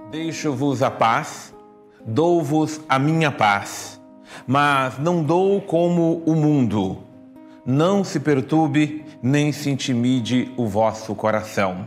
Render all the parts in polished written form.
Deixo-vos a paz, dou-vos a minha paz, mas não dou como o mundo. Não se perturbe, nem se intimide o vosso coração.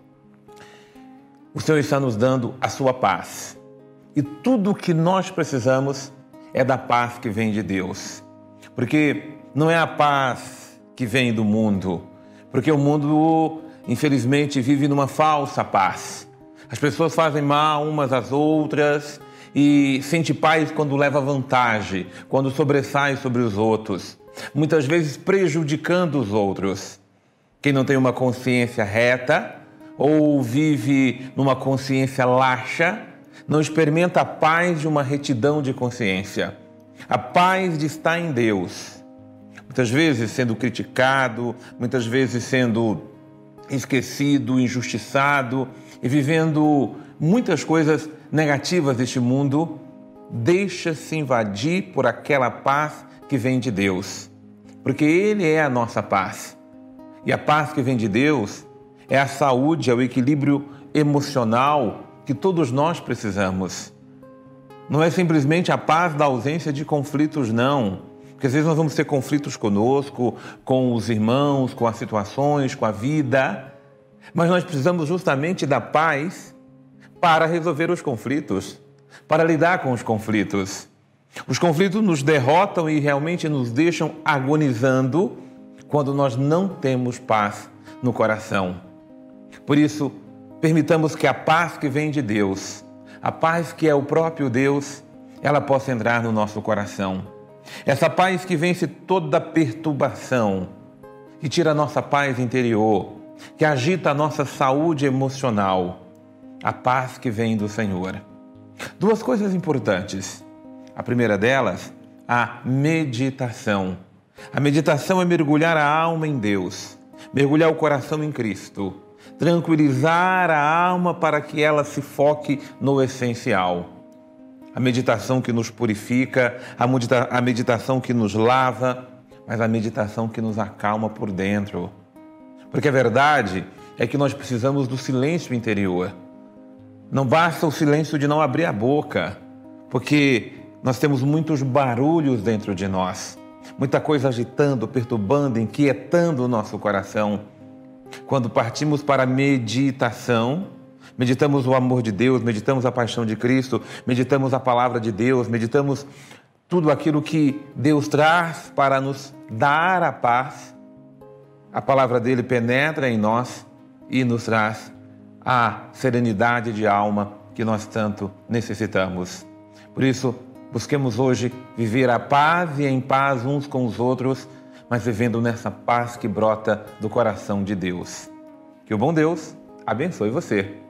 O Senhor está nos dando a sua paz. E tudo o que nós precisamos é da paz que vem de Deus. Porque não é a paz que vem do mundo. Porque o mundo, infelizmente, vive numa falsa paz. As pessoas fazem mal umas às outras e sente paz quando leva vantagem, quando sobressai sobre os outros, muitas vezes prejudicando os outros. Quem não tem uma consciência reta ou vive numa consciência laxa, não experimenta a paz de uma retidão de consciência. A paz de estar em Deus. Muitas vezes sendo criticado, muitas vezes sendo esquecido, injustiçado e vivendo muitas coisas negativas deste mundo, deixa-se invadir por aquela paz que vem de Deus. Porque Ele é a nossa paz. E a paz que vem de Deus é a saúde, é o equilíbrio emocional que todos nós precisamos. Não é simplesmente a paz da ausência de conflitos, não. Porque às vezes nós vamos ter conflitos conosco, com os irmãos, com as situações, com a vida. Mas nós precisamos justamente da paz para resolver os conflitos, para lidar com os conflitos. Os conflitos nos derrotam e realmente nos deixam agonizando quando nós não temos paz no coração. Por isso, permitamos que a paz que vem de Deus, a paz que é o próprio Deus, ela possa entrar no nosso coração. Essa paz que vence toda perturbação, que tira a nossa paz interior, que agita a nossa saúde emocional. A paz que vem do Senhor. Duas coisas importantes. A primeira delas, a meditação. A meditação é mergulhar a alma em Deus, mergulhar o coração em Cristo, tranquilizar a alma para que ela se foque no essencial. A meditação que nos purifica, a meditação que nos lava, mas a meditação que nos acalma por dentro. Porque a verdade é que nós precisamos do silêncio interior. Não basta o silêncio de não abrir a boca, porque nós temos muitos barulhos dentro de nós, muita coisa agitando, perturbando, inquietando o nosso coração. Quando partimos para a meditação, meditamos o amor de Deus, meditamos a paixão de Cristo, meditamos a palavra de Deus, meditamos tudo aquilo que Deus traz para nos dar a paz. A palavra dele penetra em nós e nos traz a serenidade de alma que nós tanto necessitamos. Por isso, busquemos hoje viver a paz e em paz uns com os outros, mas vivendo nessa paz que brota do coração de Deus. Que o bom Deus abençoe você.